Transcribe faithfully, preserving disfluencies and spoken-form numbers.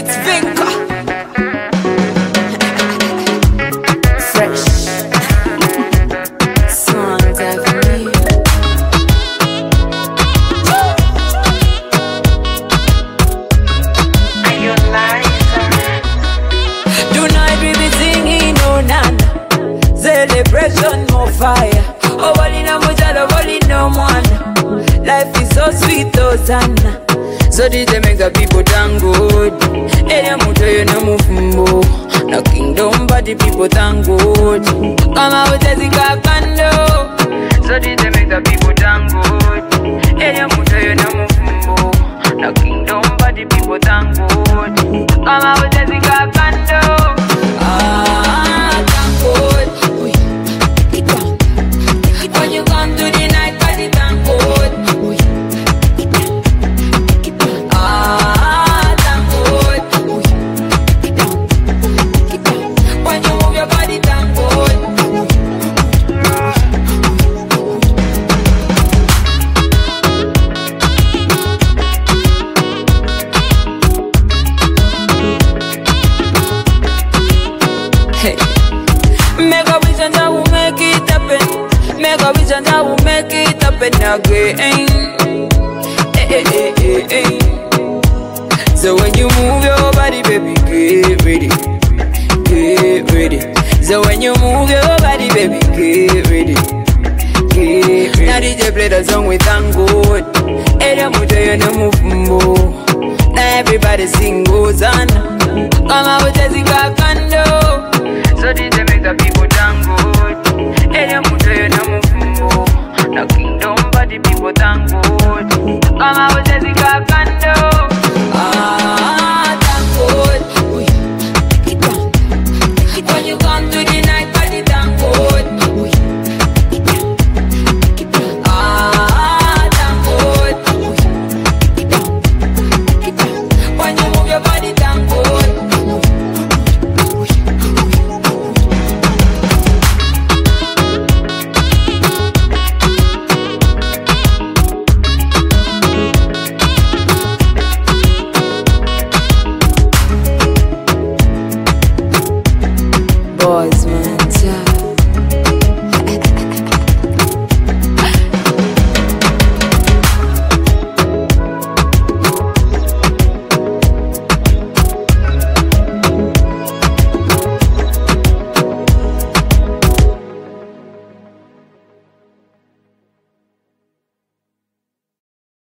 It's Vinka. Fresh Songs Avenue. Do not be singing no nana. Celebration more fire. Oh, wali na mujalo, wali no mwana. Life is so sweet, Hosanna. So did they make the people thank God. Ere muto yo no mufumbo. No kingdom but the people thank God. Come out as a kakando. So did they make the people thank God. Ere muto yo no mufumbo. No kingdom but the people thank God. Come out as a kakando. Ah, thank God. When you come to the night party, thank God. Ah, thank God. When you move your body, thank God. Hey, make a vision that will make it happen. Make a vision that will make it happen again. Hey, hey, hey, hey, hey. So when you move your body, baby, get ready, get ready. So when you move your body, baby, get ready, get ready. Now D J play the song with thank God. Ere muto yo no mufumbo. Now everybody sing goes on. Come out with a zikakando. So D J make the people thank God. Ere muto yo no mufumbo. No kingdom but the people thank God. Come out with a